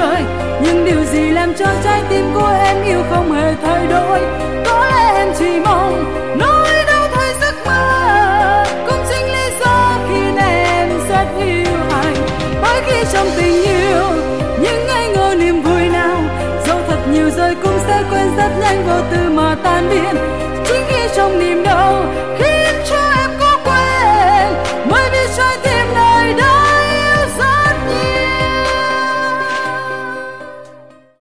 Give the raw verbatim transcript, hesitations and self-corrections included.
người, nhưng điều gì làm cho trái tim của em yêu không hề thay đổi? Có lẽ em chỉ mong nỗi đau thay giấc mơ, cũng chính lý do khiến em rất yêu anh. Bởi khi trong tình yêu những ngây ngô niềm vui nào, dẫu thật nhiều rồi cũng sẽ quên rất nhanh, vô tư mà tan biến. Chính khi trong niềm đau khi